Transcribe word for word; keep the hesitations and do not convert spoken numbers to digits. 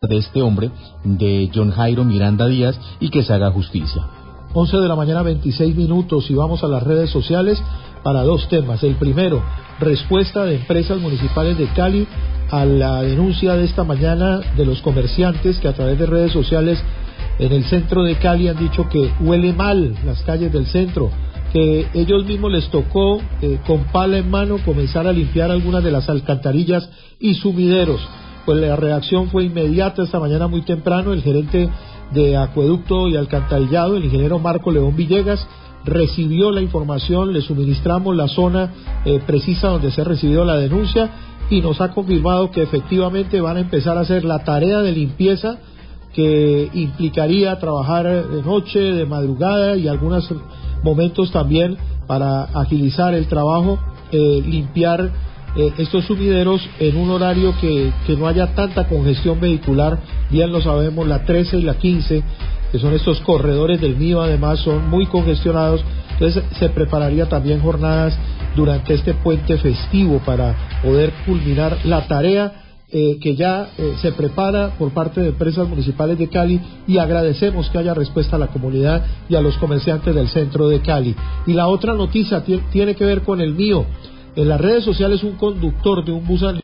de este hombre, de John Jairo Miranda Díaz, y que se haga justicia. once de la mañana, veintiséis minutos, y vamos a las redes sociales para dos temas. El primero, respuesta de empresas municipales de Cali a la denuncia de esta mañana de los comerciantes que a través de redes sociales en el centro de Cali han dicho que huele mal las calles del centro, que ellos mismos les tocó eh, con pala en mano comenzar a limpiar algunas de las alcantarillas y sumideros. Pues la reacción fue inmediata esta mañana muy temprano. El gerente de Acueducto y Alcantarillado, el ingeniero Marco León Villegas, recibió la información, le suministramos la zona eh, precisa donde se ha recibido la denuncia y nos ha confirmado que efectivamente van a empezar a hacer la tarea de limpieza, que implicaría trabajar de noche, de madrugada y algunos momentos también para agilizar el trabajo, eh, limpiar eh, estos sumideros en un horario que, que no haya tanta congestión vehicular. Bien lo sabemos, la trece y la quince, que son estos corredores del Mío, además son muy congestionados, entonces se prepararía también jornadas durante este puente festivo para poder culminar la tarea eh, que ya eh, se prepara por parte de empresas municipales de Cali, y agradecemos que haya respuesta a la comunidad y a los comerciantes del centro de Cali. Y la otra noticia tiene que ver con el Mío. En las redes sociales un conductor de un bus